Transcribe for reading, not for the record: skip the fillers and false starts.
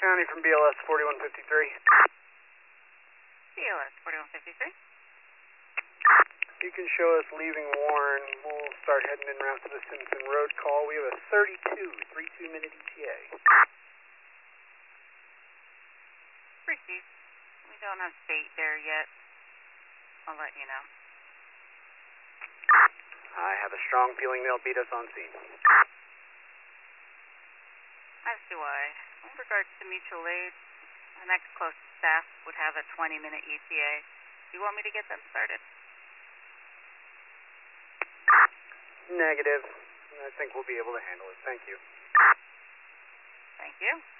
County from BLS 4153. BLS 4153. You can show us leaving Warren. We'll start heading en route to the Simpson Road call. We have a 32-minute ETA. Proceed. We don't have state there yet. I'll let you know. I have a strong feeling they'll beat us on scene. As do I. In regards to mutual aid, the next closest staff would have a 20-minute ETA. Do you want me to get them started? Negative. I think we'll be able to handle it. Thank you. Thank you.